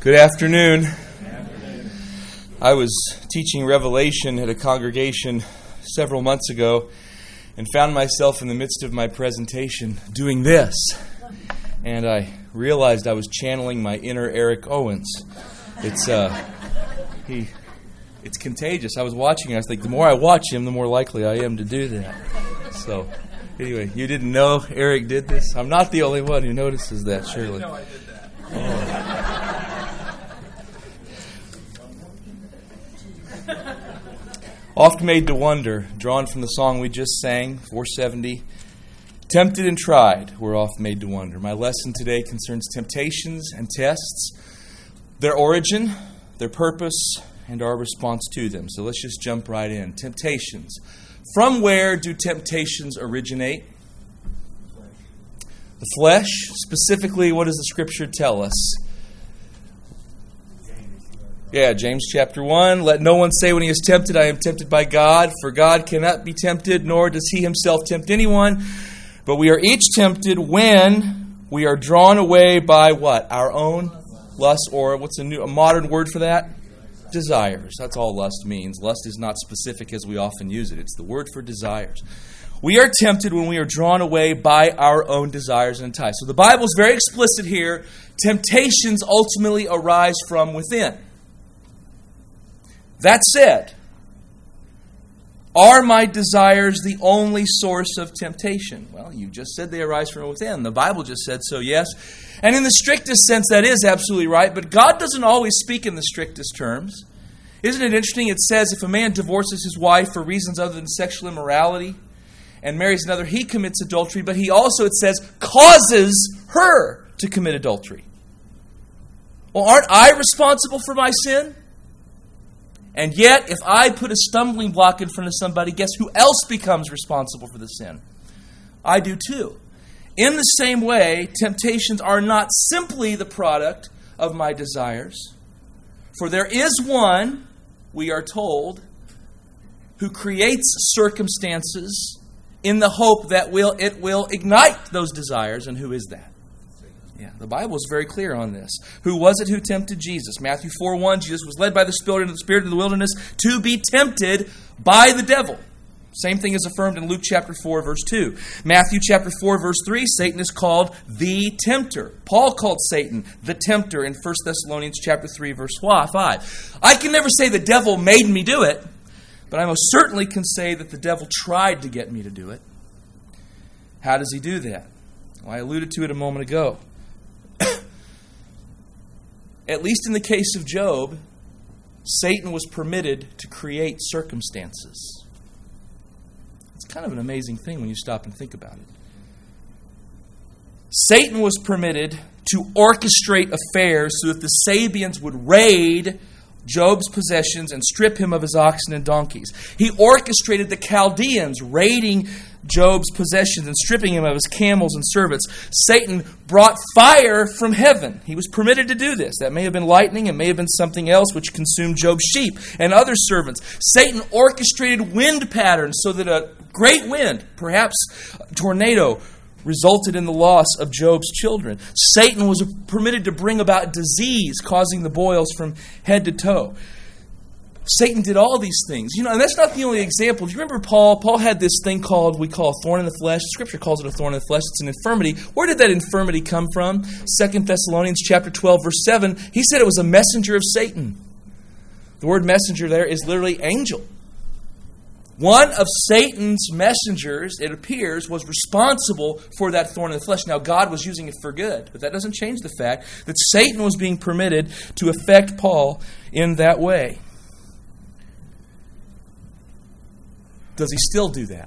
Good afternoon. I was teaching Revelation at a congregation several months ago and found myself in the midst of my presentation doing this. And I realized I was channeling my inner Eric Owens. It's contagious. I was watching, I was like, the more I watch him, the more likely I am to do that. So, anyway, you didn't know Eric did this? I'm not the only one who notices that, surely. I didn't know I did that. Oft Made to Wonder, drawn from the song we just sang, 470. Tempted and tried, we're oft made to wonder. My lesson today concerns temptations and tests, their origin, their purpose, and our response to them. So let's just jump right in. Temptations. From where do temptations originate? The flesh. Specifically, what does the Scripture tell us? Yeah, James chapter 1. Let no one say when he is tempted, I am tempted by God. For God cannot be tempted, nor does he himself tempt anyone. But we are each tempted when we are drawn away by what? Our own lust, or what's a modern word for that? Desires. That's all lust means. Lust is not specific as we often use it. It's the word for desires. We are tempted when we are drawn away by our own desires and ties. So the Bible is very explicit here. Temptations ultimately arise from within. That said, are my desires the only source of temptation? Well, you just said they arise from within. The Bible just said so, yes. And in the strictest sense, that is absolutely right. But God doesn't always speak in the strictest terms. Isn't it interesting? It says if a man divorces his wife for reasons other than sexual immorality and marries another, he commits adultery. But he also, it says, causes her to commit adultery. Well, aren't I responsible for my sin? And yet, if I put a stumbling block in front of somebody, guess who else becomes responsible for the sin? I do too. In the same way, temptations are not simply the product of my desires. For there is one, we are told, who creates circumstances in the hope that it will ignite those desires. And who is that? Yeah, the Bible is very clear on this. Who was it who tempted Jesus? Matthew 4:1, Jesus was led by the Spirit into the wilderness to be tempted by the devil. Same thing is affirmed in Luke chapter 4, verse 2. Matthew chapter 4, verse 3, Satan is called the tempter. Paul called Satan the tempter in 1 Thessalonians chapter 3, verse 5. I can never say the devil made me do it, but I most certainly can say that the devil tried to get me to do it. How does he do that? Well, I alluded to it a moment ago. At least in the case of Job, Satan was permitted to create circumstances. It's kind of an amazing thing when you stop and think about it. Satan was permitted to orchestrate affairs so that the Sabians would raid Job's possessions and strip him of his oxen and donkeys. He orchestrated the Chaldeans raiding Job's possessions and stripping him of his camels and servants. Satan brought fire from heaven. He was permitted to do this. That may have been lightning. It may have been something else which consumed Job's sheep and other servants. Satan orchestrated wind patterns so that a great wind, perhaps a tornado, resulted in the loss of Job's children. Satan was permitted to bring about disease, causing the boils from head to toe. Satan did all these things. And that's not the only example. Do you remember Paul? Paul had this thing we call a thorn in the flesh. Scripture calls it a thorn in the flesh. It's an infirmity. Where did that infirmity come from? 2 Thessalonians chapter 12, verse 7. He said it was a messenger of Satan. The word messenger there is literally angel. One of Satan's messengers, it appears, was responsible for that thorn in the flesh. Now, God was using it for good, but that doesn't change the fact that Satan was being permitted to affect Paul in that way. Does he still do that?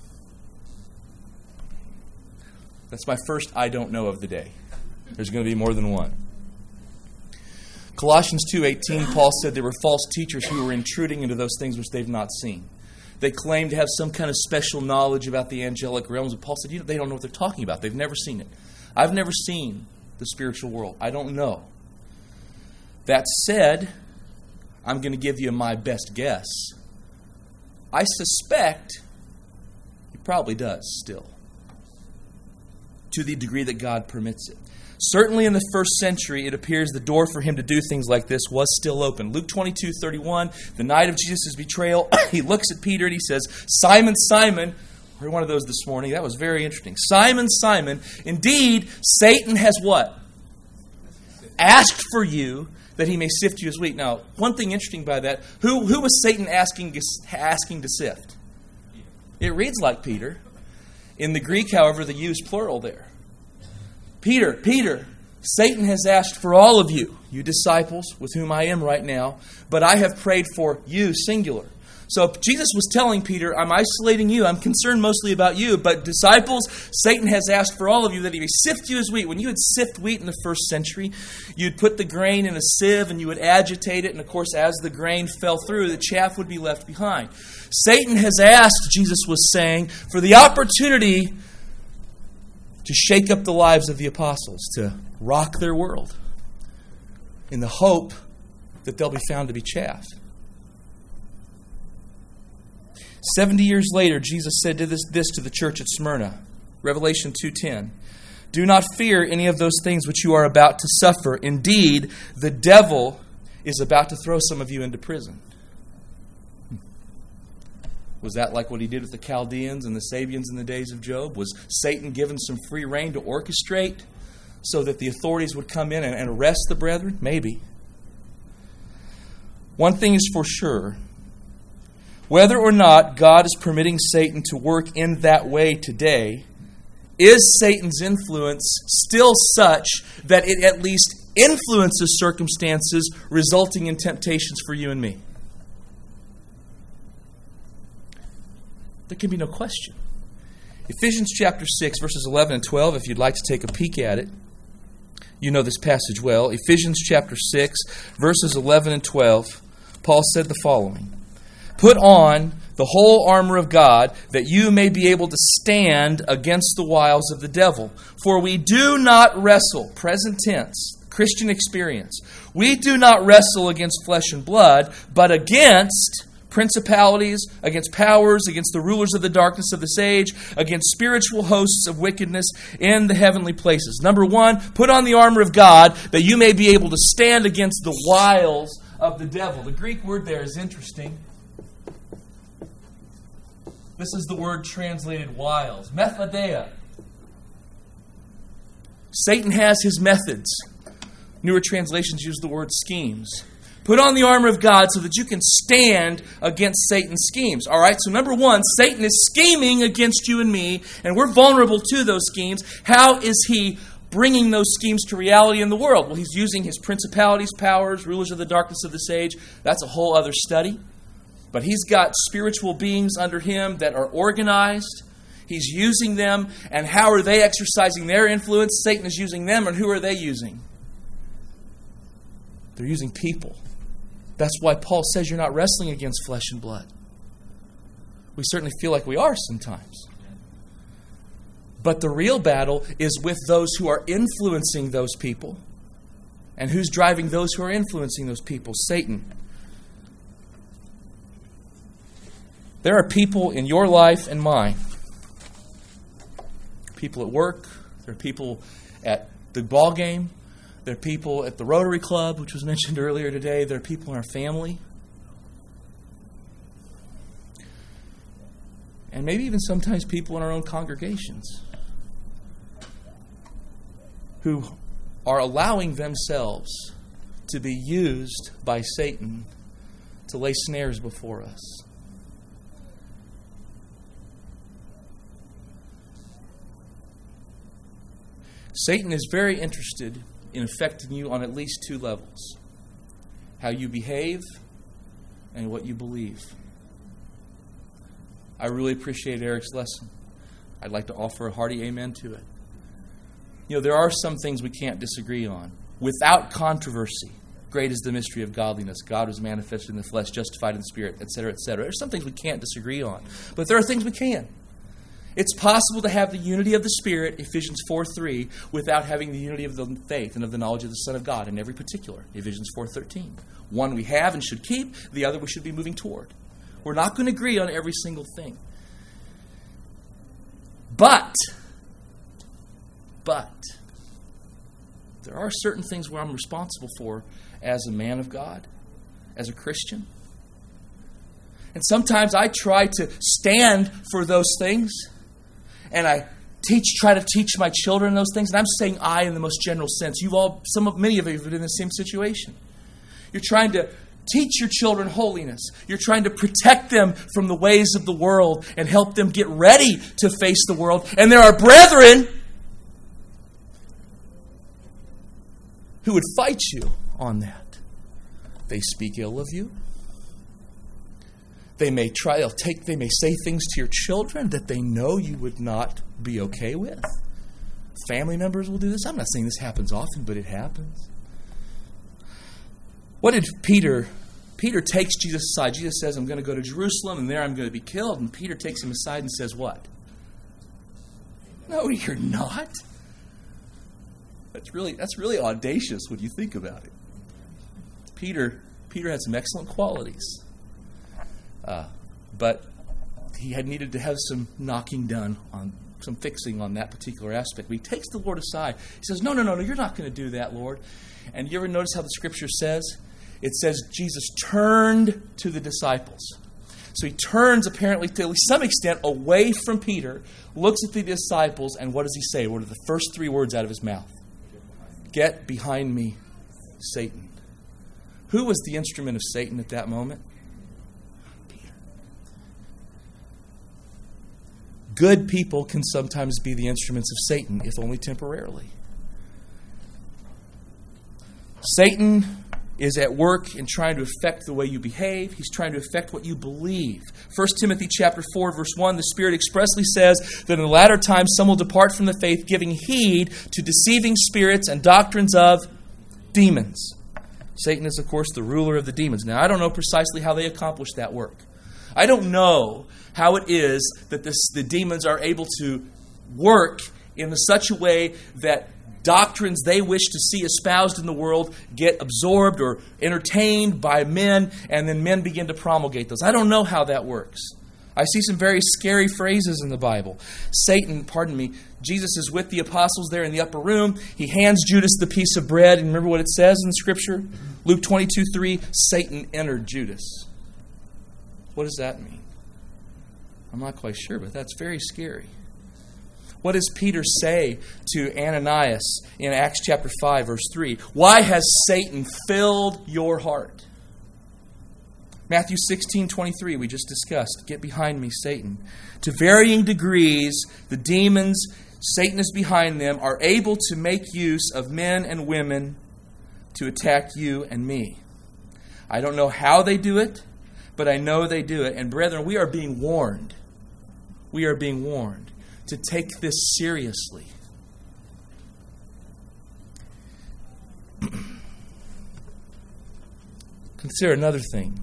That's my first I don't know of the day. There's going to be more than one. Colossians 2:18, Paul said there were false teachers who were intruding into those things which they've not seen. They claimed to have some kind of special knowledge about the angelic realms. But Paul said, they don't know what they're talking about. They've never seen it. I've never seen the spiritual world. I don't know. That said, I'm going to give you my best guess. I suspect he probably does still, to the degree that God permits it. Certainly in the first century, it appears the door for him to do things like this was still open. Luke 22:31, the night of Jesus' betrayal, he looks at Peter and he says, Simon, Simon, we heard one of those this morning. That was very interesting. Simon, Simon, indeed, Satan has what? Asked for you that he may sift you as wheat. Now, one thing interesting by that, who was Satan asking to sift? It reads like Peter. In the Greek, however, they use plural there. Peter, Satan has asked for all of you, you disciples with whom I am right now, but I have prayed for you, singular. So Jesus was telling Peter, I'm isolating you, I'm concerned mostly about you, but disciples, Satan has asked for all of you that he may sift you as wheat. When you would sift wheat in the first century, you'd put the grain in a sieve and you would agitate it, and of course as the grain fell through, the chaff would be left behind. Satan has asked, Jesus was saying, for the opportunity to shake up the lives of the apostles, to rock their world, in the hope that they'll be found to be chaff. 70 years later, Jesus said this to the church at Smyrna, Revelation 2:10. Do not fear any of those things which you are about to suffer. Indeed, the devil is about to throw some of you into prison. Was that like what he did with the Chaldeans and the Sabians in the days of Job? Was Satan given some free rein to orchestrate so that the authorities would come in and arrest the brethren? Maybe. One thing is for sure. Whether or not God is permitting Satan to work in that way today, is Satan's influence still such that it at least influences circumstances resulting in temptations for you and me? There can be no question. Ephesians chapter 6, verses 11 and 12, if you'd like to take a peek at it. You know this passage well. Ephesians chapter 6, verses 11 and 12, Paul said the following. Put on the whole armor of God, that you may be able to stand against the wiles of the devil. For we do not wrestle, present tense, Christian experience. We do not wrestle against flesh and blood, but against principalities, against powers, against the rulers of the darkness of this age, against spiritual hosts of wickedness in the heavenly places. Number one, put on the armor of God that you may be able to stand against the wiles of the devil. The Greek word there is interesting. This is the word translated wiles. Methodeia. Satan has his methods. Newer translations use the word schemes. Put on the armor of God so that you can stand against Satan's schemes. All right, so number one, Satan is scheming against you and me, and we're vulnerable to those schemes. How is he bringing those schemes to reality in the world? Well, he's using his principalities, powers, rulers of the darkness of this age. That's a whole other study. But he's got spiritual beings under him that are organized. He's using them, and how are they exercising their influence? Satan is using them, and who are they using? They're using people. That's why Paul says you're not wrestling against flesh and blood. We certainly feel like we are sometimes. But the real battle is with those who are influencing those people. And who's driving those who are influencing those people? Satan. There are people in your life and mine. People at work. There are people at the ball game. There are people at the Rotary Club, which was mentioned earlier today. There are people in our family. And maybe even sometimes people in our own congregations who are allowing themselves to be used by Satan to lay snares before us. Satan is very interested in affecting you on at least two levels. How you behave and what you believe. I really appreciate Eric's lesson. I'd like to offer a hearty amen to it. You know, there are some things we can't disagree on. Without controversy, great is the mystery of godliness. God was manifested in the flesh, justified in the spirit, etc., etc. There's some things we can't disagree on. But there are things we can. It's possible to have the unity of the Spirit, Ephesians 4:3, without having the unity of the faith and of the knowledge of the Son of God in every particular, Ephesians 4:13. One we have and should keep, the other we should be moving toward. We're not going to agree on every single thing. But, there are certain things where I'm responsible for as a man of God, as a Christian. And sometimes I try to stand for those things, and I try to teach my children those things. And I'm saying I in the most general sense. Many of you have been in the same situation. You're trying to teach your children holiness. You're trying to protect them from the ways of the world and help them get ready to face the world. And there are brethren who would fight you on that. They speak ill of you. They may say things to your children that they know you would not be okay with. Family members will do this. I'm not saying this happens often, but it happens. What did Peter takes Jesus aside. Jesus says, I'm going to go to Jerusalem, and there I'm going to be killed. And Peter takes him aside and says, what? No, you're not. That's really audacious when you think about it. Peter had some excellent qualities. But he had needed to have some knocking done on some fixing on that particular aspect. But he takes the Lord aside. He says, no, you're not going to do that, Lord. And you ever notice how the Scripture says? It says Jesus turned to the disciples. So he turns apparently to some extent away from Peter, looks at the disciples, and what does he say? What are the first three words out of his mouth? Get behind me, Satan. Who was the instrument of Satan at that moment? Peter. Good people can sometimes be the instruments of Satan, if only temporarily. Satan is at work in trying to affect the way you behave. He's trying to affect what you believe. 1 Timothy chapter 4, verse 1, the Spirit expressly says that in the latter times some will depart from the faith, giving heed to deceiving spirits and doctrines of demons. Satan is, of course, the ruler of the demons. Now, I don't know precisely how they accomplish that work. I don't know how it is that the demons are able to work in such a way that doctrines they wish to see espoused in the world get absorbed or entertained by men, and then men begin to promulgate those. I don't know how that works. I see some very scary phrases in the Bible. Jesus is with the apostles there in the upper room. He hands Judas the piece of bread. And remember what it says in the Scripture? Luke 22:3, Satan entered Judas. What does that mean? I'm not quite sure, but that's very scary. What does Peter say to Ananias in Acts chapter 5, verse 3? Why has Satan filled your heart? Matthew 16:23, we just discussed. Get behind me, Satan. To varying degrees, the demons, Satan is behind them, are able to make use of men and women to attack you and me. I don't know how they do it, but I know they do it. And brethren, we are being warned. We are being warned to take this seriously. Consider another thing.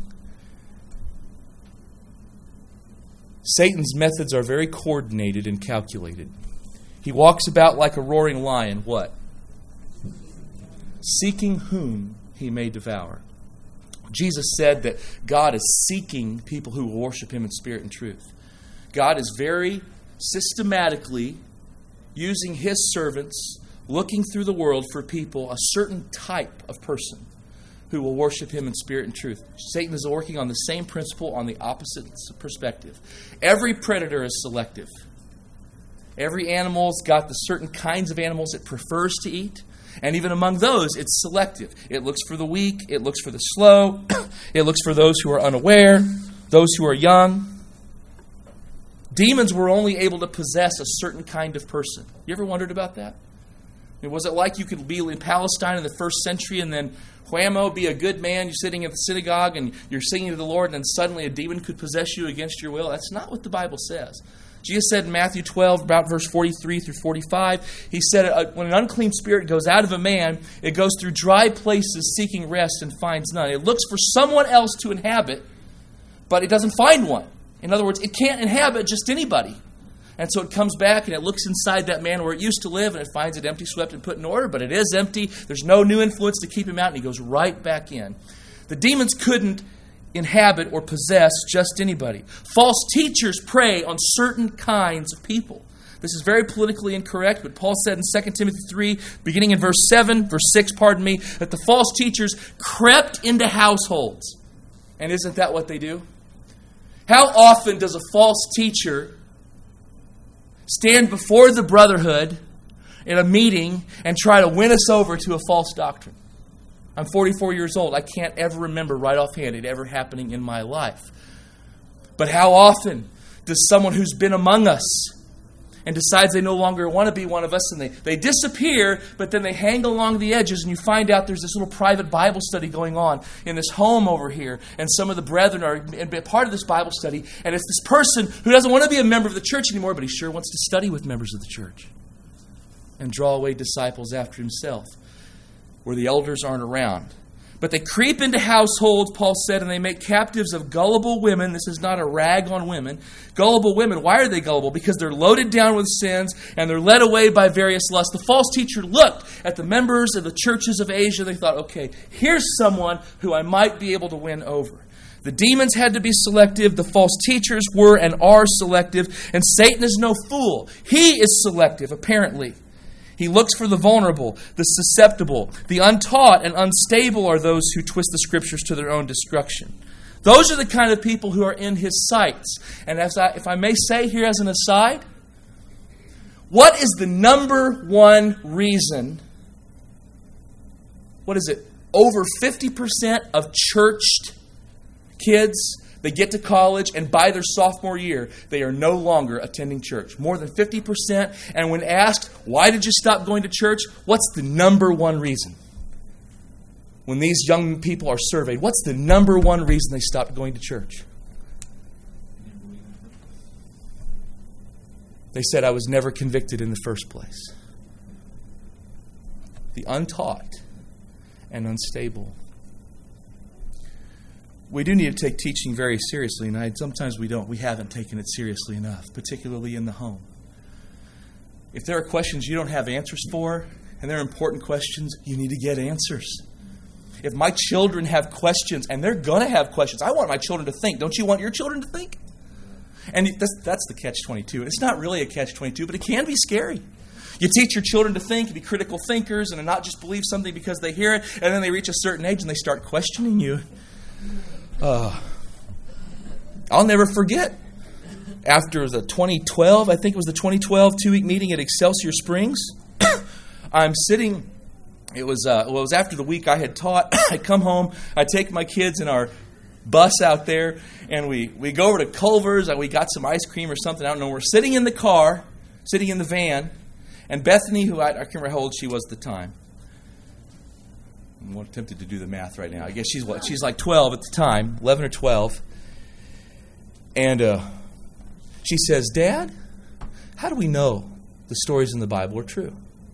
Satan's methods are very coordinated and calculated. He walks about like a roaring lion, what? Seeking whom he may devour. Jesus said that God is seeking people who will worship him in spirit and truth. God is very systematically using his servants, looking through the world for people, a certain type of person who will worship him in spirit and truth. Satan is working on the same principle on the opposite perspective. Every predator is selective. Every animal's got the certain kinds of animals it prefers to eat. And even among those, it's selective. It looks for the weak. It looks for the slow. It looks for those who are unaware, those who are young. Demons were only able to possess a certain kind of person. You ever wondered about that? Was it like you could be in Palestine in the first century and then whammo, be a good man, you're sitting at the synagogue and you're singing to the Lord, and then suddenly a demon could possess you against your will? That's not what the Bible says. Jesus said in Matthew 12, about verse 43 through 45, he said, when an unclean spirit goes out of a man, it goes through dry places seeking rest and finds none. It looks for someone else to inhabit, but it doesn't find one. In other words, it can't inhabit just anybody. And so it comes back and it looks inside that man where it used to live, and it finds it empty, swept, and put in order, but it is empty. There's no new influence to keep him out, and he goes right back in. The demons couldn't inhabit or possess just anybody. False teachers prey on certain kinds of people. This is very politically incorrect, but Paul said in 2 Timothy 3, beginning in verse 6, that the false teachers crept into households. And isn't that what they do? How often does a false teacher stand before the brotherhood in a meeting and try to win us over to a false doctrine? I'm 44 years old. I can't ever remember right offhand it ever happening in my life. But how often does someone who's been among us and decides they no longer want to be one of us, and they disappear, but then they hang along the edges, and you find out there's this little private Bible study going on in this home over here, and some of the brethren are part of this Bible study, and it's this person who doesn't want to be a member of the church anymore, but he sure wants to study with members of the church and draw away disciples after himself, where the elders aren't around. But they creep into households, Paul said, and they make captives of gullible women. This is not a rag on women. Gullible women. Why are they gullible? Because they're loaded down with sins and they're led away by various lusts. The false teacher looked at the members of the churches of Asia. They thought, okay, here's someone who I might be able to win over. The demons had to be selective. The false teachers were and are selective. And Satan is no fool. He is selective, apparently. He looks for the vulnerable, the susceptible, the untaught and unstable are those who twist the Scriptures to their own destruction. Those are the kind of people who are in his sights. And if I may say here as an aside, what is the number one reason? What is it? Over 50% of churched kids, they get to college, and by their sophomore year, they are no longer attending church. More than 50%. And when asked, why did you stop going to church? What's the number one reason? When these young people are surveyed, what's the number one reason they stopped going to church? They said, I was never convicted in the first place. The untaught and unstable. We do need to take teaching very seriously, and sometimes we don't. We haven't taken it seriously enough, particularly in the home. If there are questions you don't have answers for, and they're important questions, you need to get answers. If my children have questions, and they're going to have questions, I want my children to think. Don't you want your children to think? And that's the catch-22. And it's not really a catch-22, but it can be scary. You teach your children to think, be critical thinkers, and to not just believe something because they hear it, and then they reach a certain age and they start questioning you. I'll never forget, after the 2012, I think it was the 2012 2-week meeting at Excelsior Springs, I'm sitting, it was after the week I had taught. I come home, I take my kids in our bus out there, and we go over to Culver's, and we got some ice cream or something, I don't know. We're sitting in the car, sitting in the van, and Bethany, who I can't remember how old she was at the time. I'm tempted to do the math right now. I guess she's like 12 at the time, 11 or 12. And she says, Dad, how do we know the stories in the Bible are true?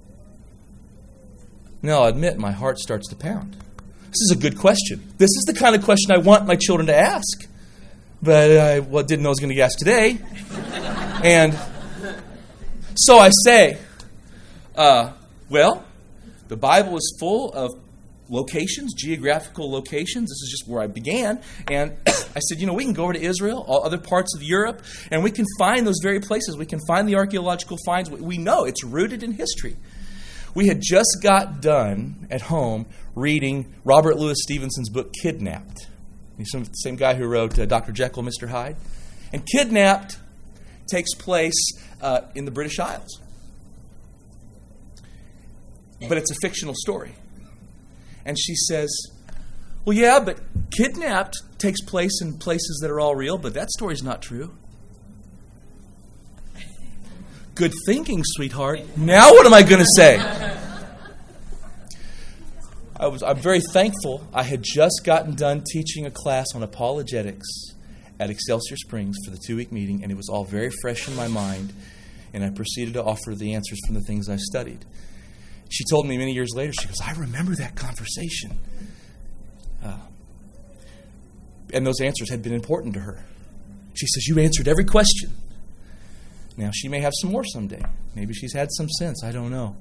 Now, I'll admit, my heart starts to pound. This is a good question. This is the kind of question I want my children to ask. But I didn't know I was going to ask today. And so I say, well, the Bible is full of locations, geographical locations. This is just where I began. And I said, we can go over to Israel, all other parts of Europe, and we can find those very places. We can find the archaeological finds. We know it's rooted in history. We had just got done at home reading Robert Louis Stevenson's book, Kidnapped. He's the same guy who wrote Dr. Jekyll, Mr. Hyde. And Kidnapped takes place in the British Isles. But it's a fictional story. And she says, well, yeah, but Kidnapped takes place in places that are all real, but that story's not true. Good thinking, sweetheart. Now what am I going to say? I'm very thankful. I had just gotten done teaching a class on apologetics at Excelsior Springs for the 2-week meeting, and it was all very fresh in my mind, and I proceeded to offer the answers from the things I studied. She told me many years later, she goes, I remember that conversation. And those answers had been important to her. She says, you answered every question. Now, she may have some more someday. Maybe she's had some sense. I don't know.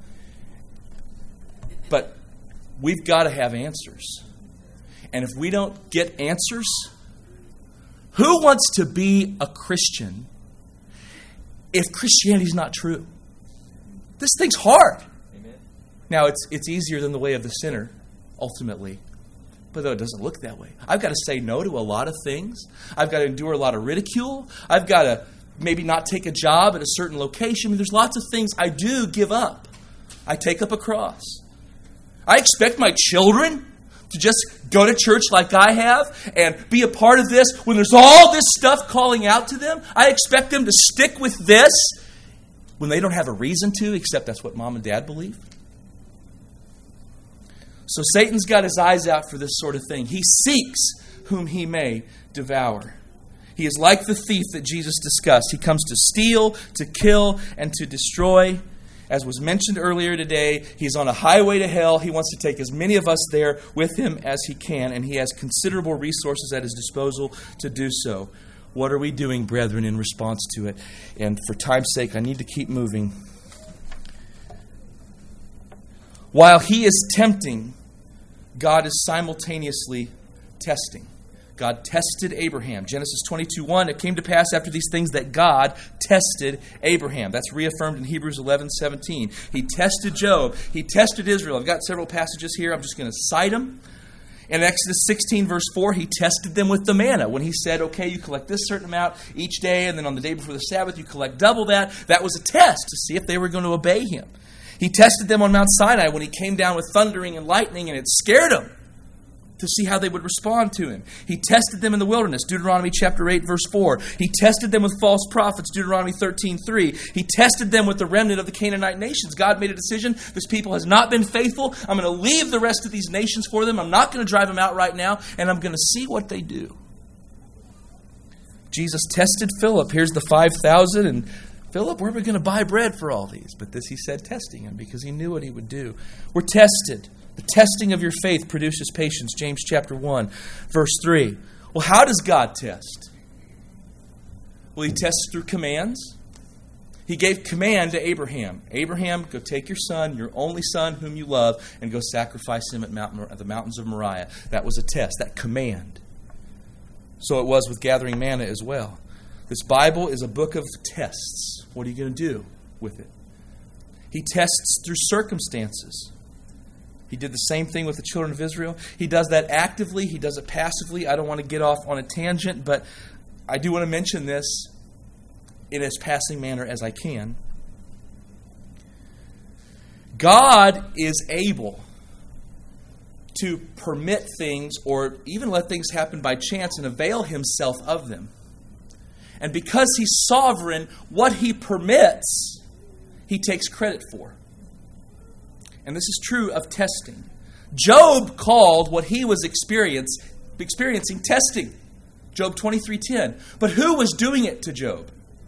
But we've got to have answers. And if we don't get answers, who wants to be a Christian if Christianity is not true. This thing's hard. Amen. Now, it's easier than the way of the sinner, ultimately. But though it doesn't look that way. I've got to say no to a lot of things. I've got to endure a lot of ridicule. I've got to maybe not take a job at a certain location. I mean, there's lots of things I do give up. I take up a cross. I expect my children to just go to church like I have and be a part of this when there's all this stuff calling out to them. I expect them to stick with this when they don't have a reason to, except that's what mom and dad believe. So Satan's got his eyes out for this sort of thing. He seeks whom he may devour. He is like the thief that Jesus discussed. He comes to steal, to kill, and to destroy. As was mentioned earlier today, he's on a highway to hell. He wants to take as many of us there with him as he can, and he has considerable resources at his disposal to do so. What are we doing, brethren, in response to it? And for time's sake, I need to keep moving. While he is tempting, God is simultaneously testing. God tested Abraham. Genesis 22:1, it came to pass after these things that God tested Abraham. That's reaffirmed in Hebrews 11:17. He tested Job. He tested Israel. I've got several passages here. I'm just going to cite them. In Exodus 16, verse 4, he tested them with the manna. When he said, okay, you collect this certain amount each day, and then on the day before the Sabbath, you collect double that. That was a test to see if they were going to obey him. He tested them on Mount Sinai when he came down with thundering and lightning, and it scared them to see how they would respond to him. He tested them in the wilderness, Deuteronomy chapter 8, verse 4. He tested them with false prophets, Deuteronomy 13:3. He tested them with the remnant of the Canaanite nations. God made a decision. This people has not been faithful. I'm going to leave the rest of these nations for them. I'm not going to drive them out right now, and I'm going to see what they do. Jesus tested Philip. Here's the 5,000, and Philip, where are we going to buy bread for all these? But this he said, testing him, because he knew what he would do. We're tested. The testing of your faith produces patience. James chapter 1, verse 3. Well, how does God test? Well, he tests through commands. He gave command to Abraham. Abraham, go take your son, your only son whom you love, and go sacrifice him at the mountains of Moriah. That was a test, that command. So it was with gathering manna as well. This Bible is a book of tests. What are you going to do with it? He tests through circumstances. He did the same thing with the children of Israel. He does that actively. He does it passively. I don't want to get off on a tangent, but I do want to mention this in as passing manner as I can. God is able to permit things or even let things happen by chance and avail himself of them. And because he's sovereign, what he permits, he takes credit for. And this is true of testing. Job called what he was experiencing testing. Job 23:10. But who was doing it to Job?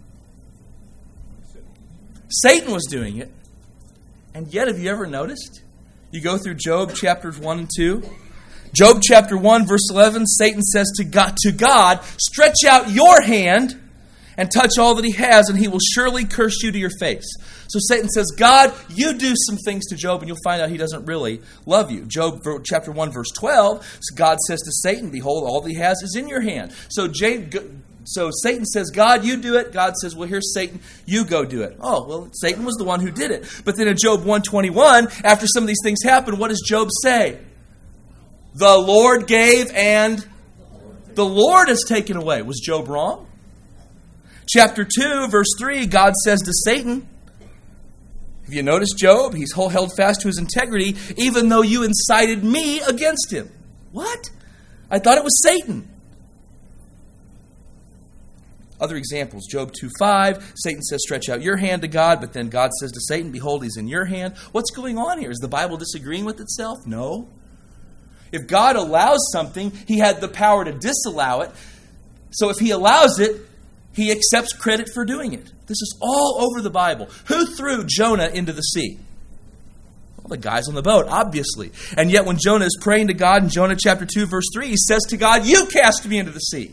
Satan was doing it. And yet, have you ever noticed? You go through Job chapters 1 and 2. Job chapter 1, verse 11, Satan says to God, stretch out your hand and touch all that he has, and he will surely curse you to your face. So Satan says, God, you do some things to Job, and you'll find out he doesn't really love you. Job chapter 1, verse 12, God says to Satan, behold, all that he has is in your hand. So Satan says, God, you do it. God says, well, here's Satan. You go do it. Oh, well, Satan was the one who did it. But then in Job 1:21, after some of these things happen, what does Job say? The Lord gave and the Lord has taken away. Was Job wrong? Chapter 2, verse 3, God says to Satan, have you noticed Job? He's held fast to his integrity, even though you incited me against him. What? I thought it was Satan. Other examples, Job 2:5, Satan says, stretch out your hand to God, but then God says to Satan, behold, he's in your hand. What's going on here? Is the Bible disagreeing with itself? No. If God allows something, he had the power to disallow it. So if he allows it, he accepts credit for doing it. This is all over the Bible. Who threw Jonah into the sea? Well, the guys on the boat, obviously. And yet when Jonah is praying to God in Jonah chapter 2, verse 3, he says to God, you cast me into the sea.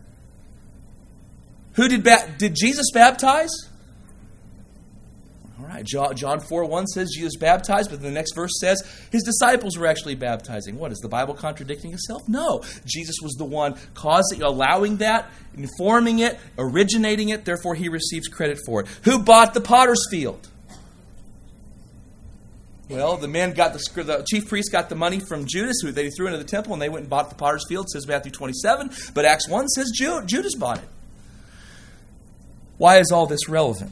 Who did Jesus baptize? All Right? John 4:1 says Jesus baptized, but the next verse says his disciples were actually baptizing. What, is the Bible contradicting itself? No. Jesus was the one allowing that, informing it, originating it, therefore he receives credit for it. Who bought the potter's field? Well, the chief priest got the money from Judas, who they threw into the temple, and they went and bought the potter's field, says Matthew 27. But Acts 1 says Judas bought it. Why is all this relevant?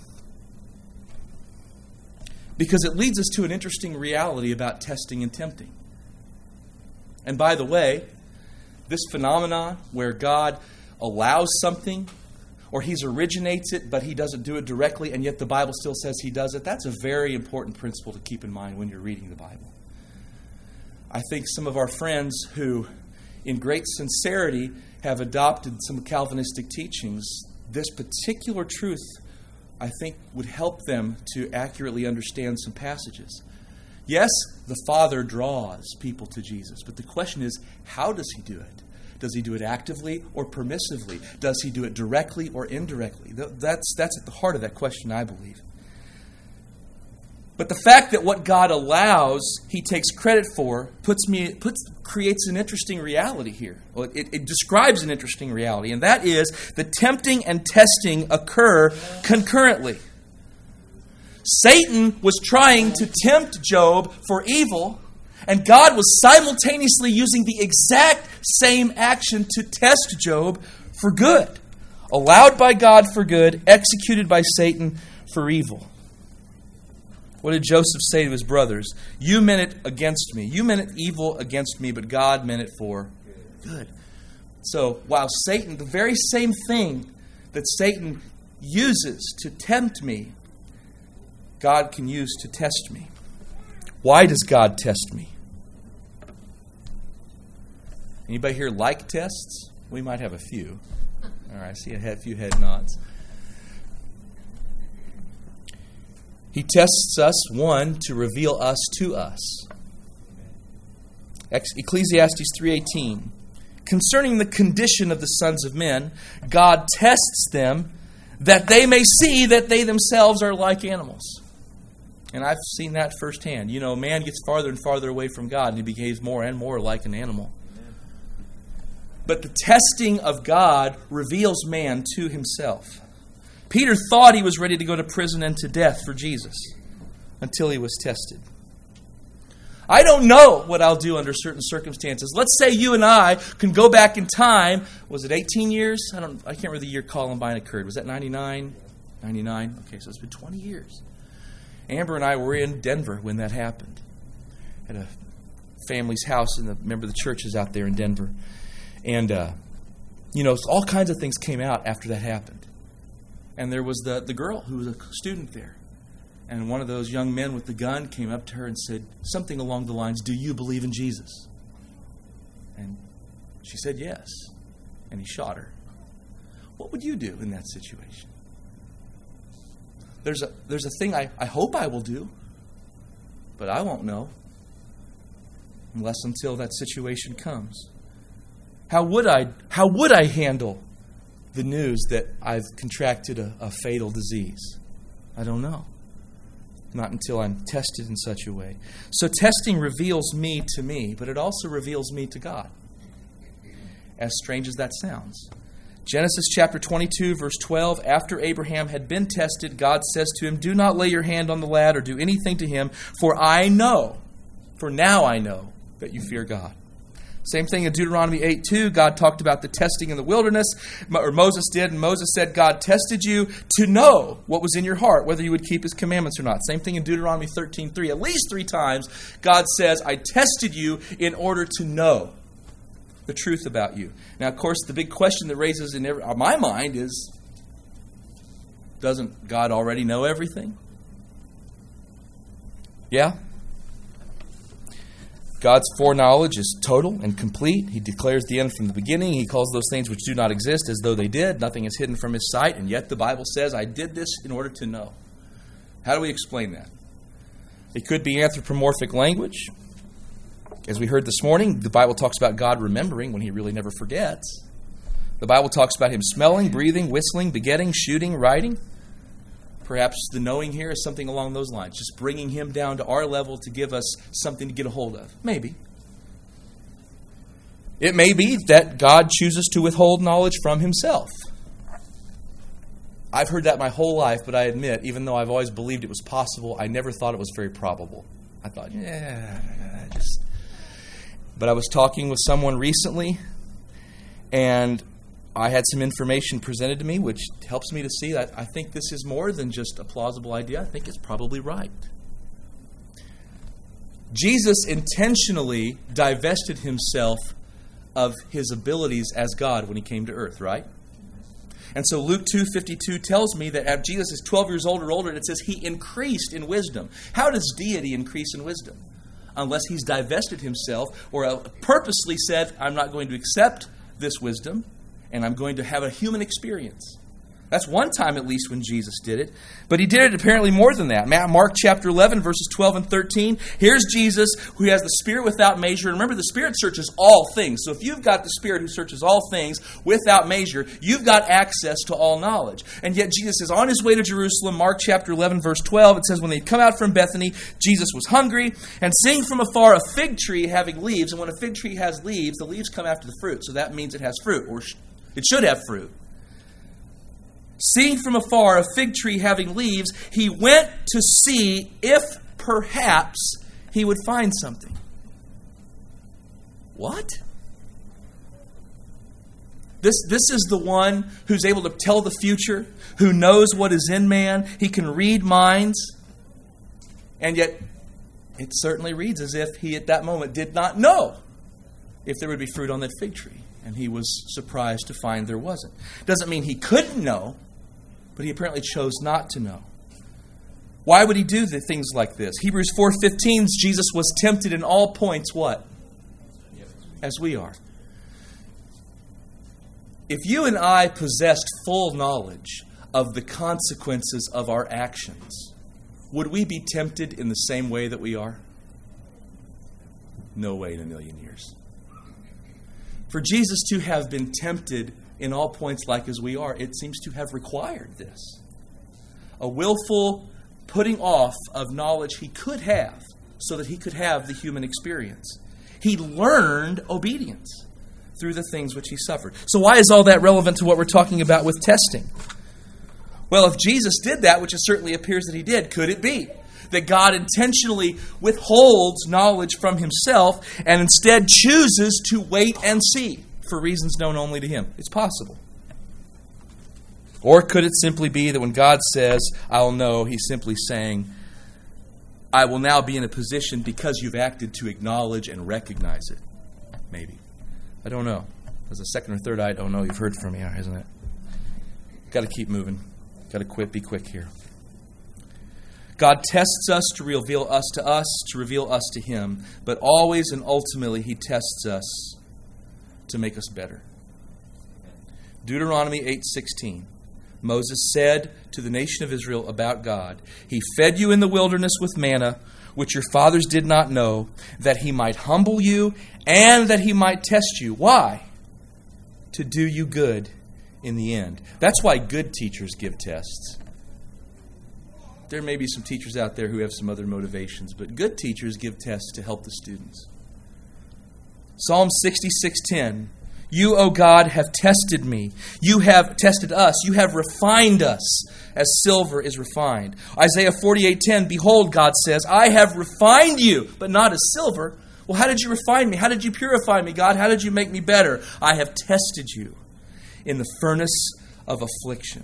Because it leads us to an interesting reality about testing and tempting. And by the way, this phenomenon where God allows something, or he originates it, but he doesn't do it directly, and yet the Bible still says he does it, that's a very important principle to keep in mind when you're reading the Bible. I think some of our friends who, in great sincerity, have adopted some Calvinistic teachings, this particular truth, I think, would help them to accurately understand some passages. Yes, the Father draws people to Jesus, but the question is, how does he do it? Does he do it actively or permissively? Does he do it directly or indirectly? That's at the heart of that question, I believe. But the fact that what God allows, he takes credit for, creates an interesting reality here. Well, it describes an interesting reality, and that is that tempting and testing occur concurrently. Satan was trying to tempt Job for evil, and God was simultaneously using the exact same action to test Job for good. Allowed by God for good, executed by Satan for evil. What did Joseph say to his brothers? You meant it against me. You meant it evil against me, but God meant it for good. So while Satan, the very same thing that Satan uses to tempt me, God can use to test me. Why does God test me? Anybody here like tests? We might have a few. All right, I see a few head nods. He tests us, one, to reveal us to us. Ecclesiastes 3:18. Concerning the condition of the sons of men, God tests them that they may see that they themselves are like animals. And I've seen that firsthand. You know, man gets farther and farther away from God, and he behaves more and more like an animal. But the testing of God reveals man to himself. Peter thought he was ready to go to prison and to death for Jesus until he was tested. I don't know what I'll do under certain circumstances. Let's say you and I can go back in time. Was it 18 years? I can't remember the year Columbine occurred. Was that 99? 99? Okay, so it's been 20 years. Amber and I were in Denver when that happened. At a family's house, and a member of the church is out there in Denver. And, all kinds of things came out after that happened. And there was the girl who was a student there. And one of those young men with the gun came up to her and said something along the lines, "Do you believe in Jesus?" And she said yes. And he shot her. What would you do in that situation? There's a thing I hope I will do, but I won't know until that situation comes. How would I handle the news that I've contracted a fatal disease? I don't know. Not until I'm tested in such a way. So testing reveals me to me, but it also reveals me to God. As strange as that sounds. Genesis chapter 22, verse 12, after Abraham had been tested, God says to him, "Do not lay your hand on the lad or do anything to him, for now I know that you fear God." Same thing in Deuteronomy 8:2. God talked about the testing in the wilderness, or Moses did, and Moses said, God tested you to know what was in your heart, whether you would keep his commandments or not. Same thing in Deuteronomy 13:3. At least 3 times, God says, I tested you in order to know the truth about you. Now, of course, the big question that raises in my mind is, doesn't God already know everything? Yeah? God's foreknowledge is total and complete. He declares the end from the beginning. He calls those things which do not exist as though they did. Nothing is hidden from his sight. And yet the Bible says, I did this in order to know. How do we explain that? It could be anthropomorphic language. As we heard this morning, the Bible talks about God remembering when he really never forgets. The Bible talks about him smelling, breathing, whistling, begetting, shooting, writing. Perhaps the knowing here is something along those lines, just bringing him down to our level to give us something to get a hold of. Maybe. It may be that God chooses to withhold knowledge from himself. I've heard that my whole life, but I admit, even though I've always believed it was possible, I never thought it was very probable. I thought, But I was talking with someone recently, and I had some information presented to me, which helps me to see that I think this is more than just a plausible idea. I think it's probably right. Jesus intentionally divested himself of his abilities as God when he came to earth, right? And so Luke 2:52 tells me that as Jesus is 12 years old or older, it says he increased in wisdom. How does deity increase in wisdom? Unless he's divested himself or purposely said, I'm not going to accept this wisdom and I'm going to have a human experience. That's one time at least when Jesus did it. But he did it apparently more than that. Mark chapter 11, verses 12 and 13. Here's Jesus who has the Spirit without measure. And remember, the Spirit searches all things. So if you've got the Spirit who searches all things without measure, you've got access to all knowledge. And yet Jesus is on his way to Jerusalem. Mark chapter 11, verse 12. It says, when they come out from Bethany, Jesus was hungry. And seeing from afar a fig tree having leaves. And when a fig tree has leaves, the leaves come after the fruit. So that means it has fruit, or it should have fruit. Seeing from afar a fig tree having leaves, he went to see if perhaps he would find something. What? This is the one who's able to tell the future, who knows what is in man. He can read minds. And yet, it certainly reads as if he at that moment did not know if there would be fruit on that fig tree. And he was surprised to find there wasn't. Doesn't mean he couldn't know, but he apparently chose not to know. Why would he do the things like this? Hebrews 4:15, Jesus was tempted in all points, what? As we are. If you and I possessed full knowledge of the consequences of our actions, would we be tempted in the same way that we are? No way in a million years. For Jesus to have been tempted in all points like as we are, it seems to have required this. A willful putting off of knowledge he could have so that he could have the human experience. He learned obedience through the things which he suffered. So why is all that relevant to what we're talking about with testing? Well, if Jesus did that, which it certainly appears that he did, could it be that God intentionally withholds knowledge from himself and instead chooses to wait and see for reasons known only to him? It's possible. Or could it simply be that when God says, I'll know, he's simply saying, I will now be in a position because you've acted to acknowledge and recognize it? Maybe. I don't know. As a second or third I don't know. You've heard from me, isn't it? Got to keep moving. Got to be quick here. God tests us to reveal us, to reveal us to him, but always and ultimately he tests us to make us better. Deuteronomy 8:16. Moses said to the nation of Israel about God, he fed you in the wilderness with manna, which your fathers did not know, that he might humble you and that he might test you. Why? To do you good in the end. That's why good teachers give tests. There may be some teachers out there who have some other motivations, but good teachers give tests to help the students. Psalm 66:10. You, O God, have tested me. You have tested us. You have refined us as silver is refined. Isaiah 48:10. Behold, God says, I have refined you, but not as silver. Well, how did you refine me? How did you purify me, God? How did you make me better? I have tested you in the furnace of affliction.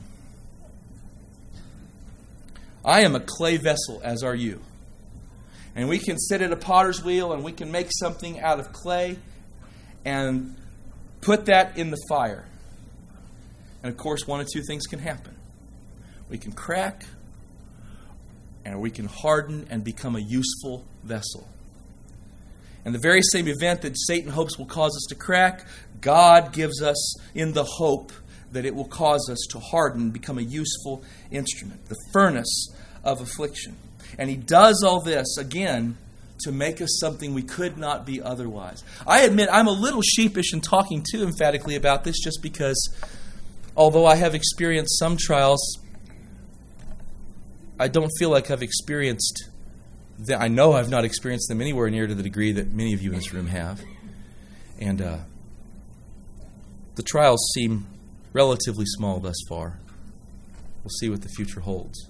I am a clay vessel, as are you. And we can sit at a potter's wheel and we can make something out of clay and put that in the fire. And of course, one of two things can happen. We can crack, and we can harden and become a useful vessel. And the very same event that Satan hopes will cause us to crack, God gives us in the hope that it will cause us to harden, become a useful instrument. The furnace of affliction. And he does all this, again, to make us something we could not be otherwise. I admit I'm a little sheepish in talking too emphatically about this just because, although I have experienced some trials, I don't feel like I've experienced them. I know I've not experienced them anywhere near to the degree that many of you in this room have. And the trials seem relatively small thus far. We'll see what the future holds.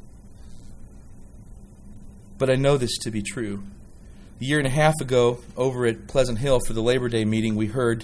But I know this to be true. A year and a half ago, over at Pleasant Hill for the Labor Day meeting, we heard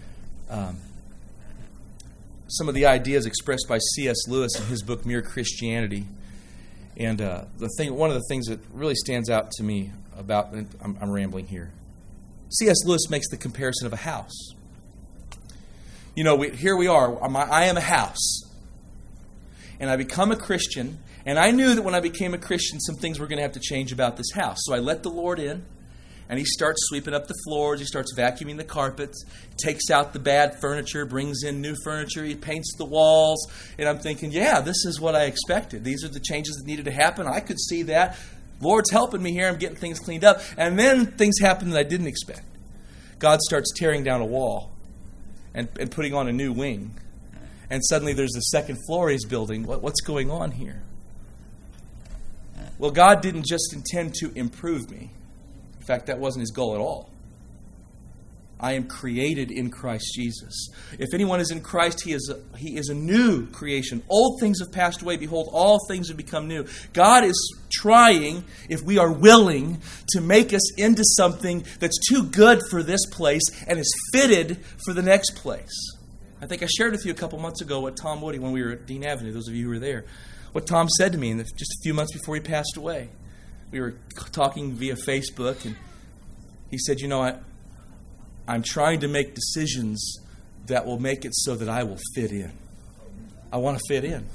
some of the ideas expressed by C.S. Lewis in his book, Mere Christianity. And one of the things that really stands out to me about, and I'm rambling here, C.S. Lewis makes the comparison of a house. You know, here we are. I am a house. And I become a Christian. And I knew that when I became a Christian, some things were going to have to change about this house. So I let the Lord in. And He starts sweeping up the floors. He starts vacuuming the carpets. Takes out the bad furniture. Brings in new furniture. He paints the walls. And I'm thinking, yeah, this is what I expected. These are the changes that needed to happen. I could see that. Lord's helping me here. I'm getting things cleaned up. And then things happen that I didn't expect. God starts tearing down a wall and putting on a new wing. And suddenly there's a second floor He's building. What's going on here? Well, God didn't just intend to improve me. In fact, that wasn't His goal at all. I am created in Christ Jesus. If anyone is in Christ, he is a new creation. Old things have passed away. Behold, all things have become new. God is trying, if we are willing, to make us into something that's too good for this place and is fitted for the next place. I think I shared with you a couple months ago what Tom Woody, when we were at Dean Avenue, those of you who were there, what Tom said to me just a few months before he passed away. We were talking via Facebook, and he said, you know, I'm trying to make decisions that will make it so that I will fit in. I want to fit in.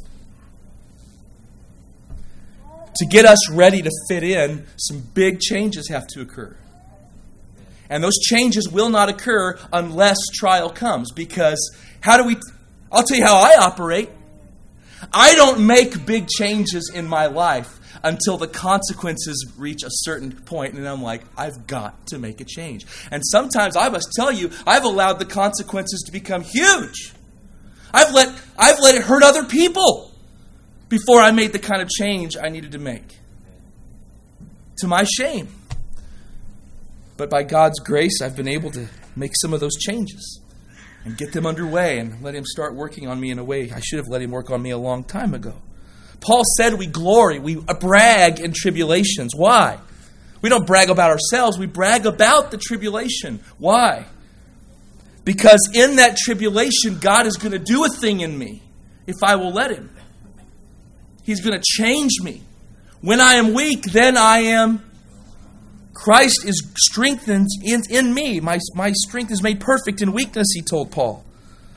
To get us ready to fit in, some big changes have to occur. And those changes will not occur unless trial comes. Because I'll tell you how I operate. I don't make big changes in my life until the consequences reach a certain point, and I'm like, I've got to make a change. And sometimes I must tell you, I've allowed the consequences to become huge. I've let it hurt other people before I made the kind of change I needed to make. To my shame. But by God's grace, I've been able to make some of those changes and get them underway and let Him start working on me in a way I should have let Him work on me a long time ago. Paul said we glory, we brag in tribulations. Why? We don't brag about ourselves, we brag about the tribulation. Why? Because in that tribulation, God is going to do a thing in me if I will let Him. He's going to change me. When I am weak, then I am... Christ is strengthened in me. My strength is made perfect in weakness, he told Paul.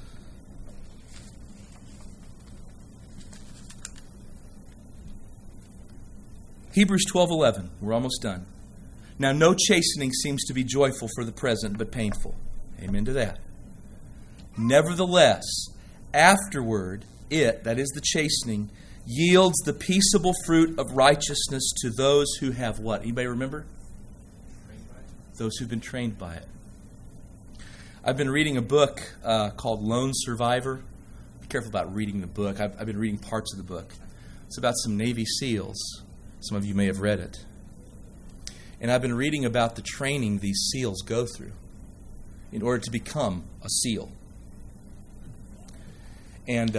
Hebrews 12:11. We're almost done. Now, no chastening seems to be joyful for the present, but painful. Amen to that. Nevertheless, afterward, that is the chastening, yields the peaceable fruit of righteousness to those who have what? Anybody remember? Those who've been trained by it. I've been reading a book called Lone Survivor. Be careful about reading the book. I've been reading parts of the book. It's about some Navy SEALs. Some of you may have read it. And I've been reading about the training these SEALs go through in order to become a SEAL. And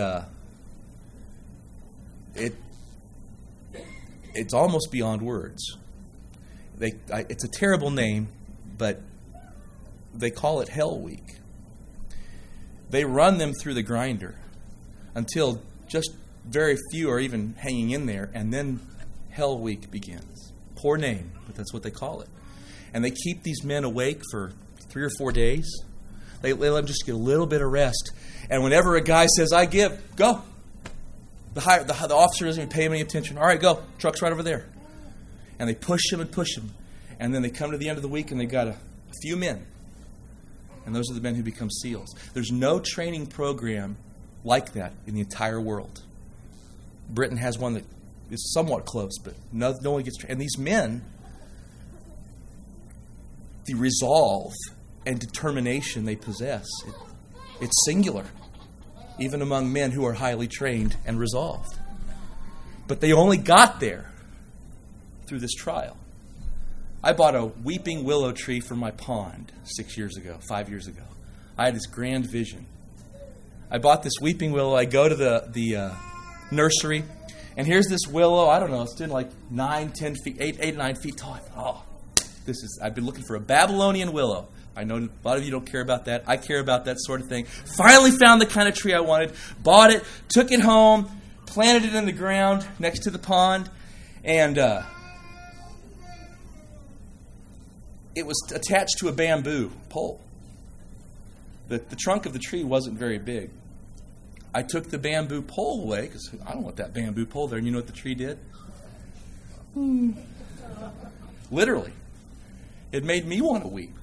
it's almost beyond words. It's a terrible name, but they call it Hell Week. They run them through the grinder until just very few are even hanging in there, and then Hell Week begins. Poor name, but that's what they call it. And they keep these men awake for 3 or 4 days. They let them just get a little bit of rest. And whenever a guy says, I give, go. The officer doesn't even pay him any attention. All right, go. Truck's right over there. And they push him and push him. And then they come to the end of the week and they've got a few men. And those are the men who become SEALs. There's no training program like that in the entire world. Britain has one that is somewhat close, but no one gets trained. And these men, the resolve and determination they possess, it's singular, even among men who are highly trained and resolved. But they only got there through this trial. I bought a weeping willow tree for my pond 5 years ago. I had this grand vision. I bought this weeping willow. I go to the nursery, and here's this willow. I don't know, it's been like 9, 10 feet, 8, 9 feet tall. I thought, I've been looking for a Babylonian willow. I know a lot of you don't care about that. I care about that sort of thing. Finally found the kind of tree I wanted, bought it, took it home, planted it in the ground next to the pond, and it was attached to a bamboo pole. The trunk of the tree wasn't very big. I took the bamboo pole away because I don't want that bamboo pole there. And you know what the tree did? Literally. It made me want to weep.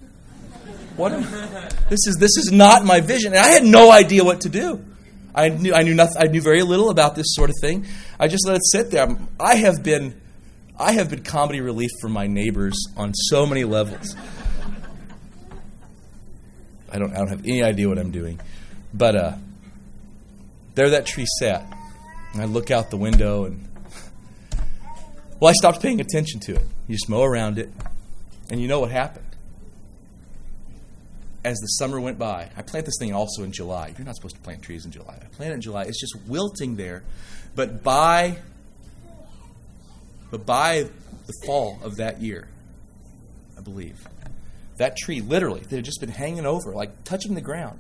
This is not my vision. And I had no idea what to do. I knew nothing. I knew very little about this sort of thing. I just let it sit there. I have been comedy relief for my neighbors on so many levels. I don't have any idea what I'm doing. But there that tree sat. And I look out the window and I stopped paying attention to it. You just mow around it. And you know what happened? As the summer went by, I plant this thing also in July. You're not supposed to plant trees in July. I plant it in July. It's just wilting there. But by the fall of that year, I believe, that tree literally, that had just been hanging over, like touching the ground,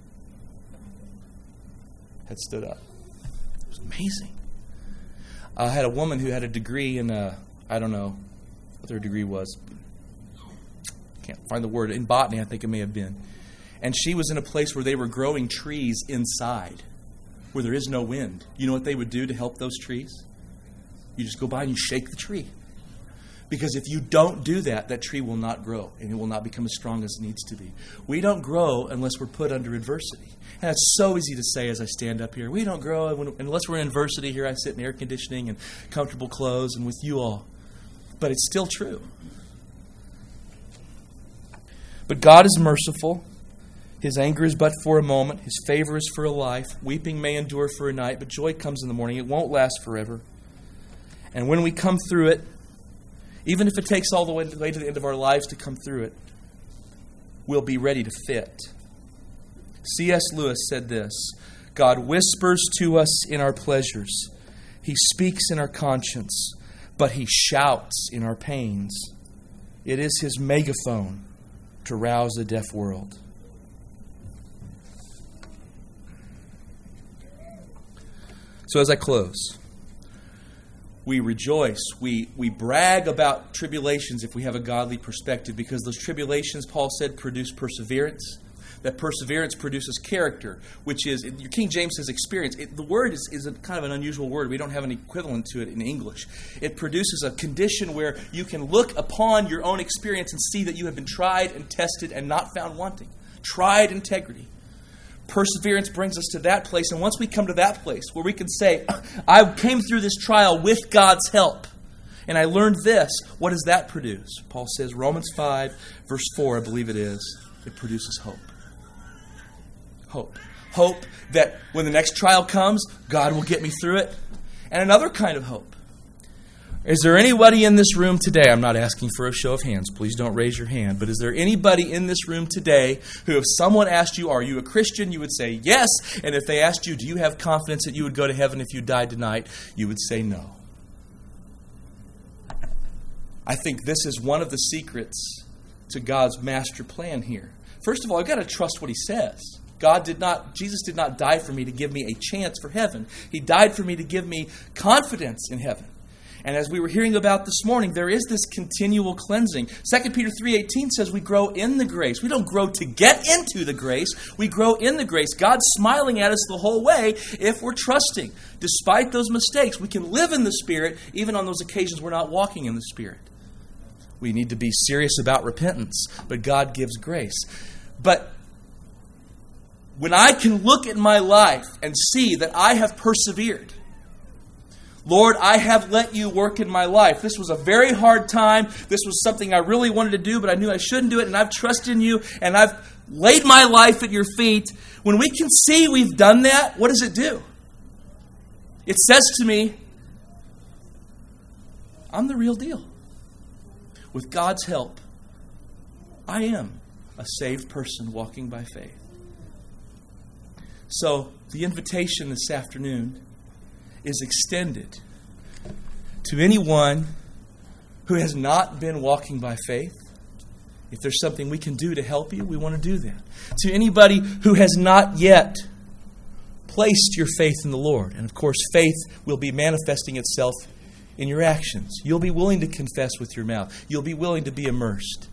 had stood up. It was amazing. I had a woman who had a degree in, I don't know what her degree was. Can't find the word. In botany, I think it may have been. And she was in a place where they were growing trees inside, where there is no wind. You know what they would do to help those trees? You just go by and you shake the tree. Because if you don't do that, that tree will not grow, and it will not become as strong as it needs to be. We don't grow unless we're put under adversity. And it's so easy to say as I stand up here. We don't grow unless we're in adversity. Here I sit in air conditioning and comfortable clothes and with you all. But it's still true. But God is merciful. His anger is but for a moment. His favor is for a life. Weeping may endure for a night, but joy comes in the morning. It won't last forever. And when we come through it, even if it takes all the way to the end of our lives to come through it, we'll be ready to fit. C.S. Lewis said this: God whispers to us in our pleasures. He speaks in our conscience, but He shouts in our pains. It is His megaphone to rouse a deaf world. So as I close, we rejoice, we brag about tribulations if we have a godly perspective, because those tribulations, Paul said, produce perseverance. That perseverance produces character, which is, your King James says experience. The word is a kind of an unusual word. We don't have an equivalent to it in English. It produces a condition where you can look upon your own experience and see that you have been tried and tested and not found wanting. Tried integrity. Perseverance brings us to that place, and once we come to that place where we can say, I came through this trial with God's help, and I learned this, what does that produce? Paul says, Romans 5, verse 4, I believe it is, it produces hope. Hope. Hope that when the next trial comes, God will get me through it. And another kind of hope. Is there anybody in this room today? I'm not asking for a show of hands. Please don't raise your hand. But is there anybody in this room today who, if someone asked you, are you a Christian? You would say yes. And if they asked you, do you have confidence that you would go to heaven if you died tonight? You would say no. I think this is one of the secrets to God's master plan here. First of all, I've got to trust what He says. Jesus did not die for me to give me a chance for heaven. He died for me to give me confidence in heaven. And as we were hearing about this morning, there is this continual cleansing. 2 Peter 3:18 says we grow in the grace. We don't grow to get into the grace. We grow in the grace. God's smiling at us the whole way if we're trusting. Despite those mistakes, we can live in the Spirit even on those occasions we're not walking in the Spirit. We need to be serious about repentance, but God gives grace. But when I can look at my life and see that I have persevered, Lord, I have let you work in my life. This was a very hard time. This was something I really wanted to do, but I knew I shouldn't do it, and I've trusted in you, and I've laid my life at your feet. When we can see we've done that, what does it do? It says to me, I'm the real deal. with God's help, I am a saved person walking by faith. So the invitation this afternoon is extended to anyone who has not been walking by faith. If there's something we can do to help you, we want to do that. To anybody who has not yet placed your faith in the Lord. And of course, faith will be manifesting itself in your actions. You'll be willing to confess with your mouth. You'll be willing to be immersed.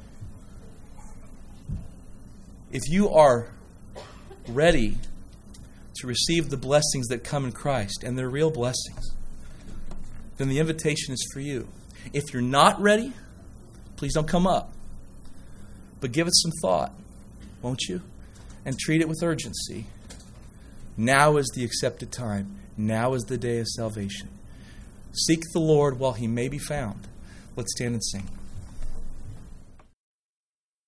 If you are ready to receive the blessings that come in Christ, and they're real blessings, then the invitation is for you. If you're not ready, please don't come up. But give it some thought, won't you? And treat it with urgency. Now is the accepted time. Now is the day of salvation. Seek the Lord while He may be found. Let's stand and sing.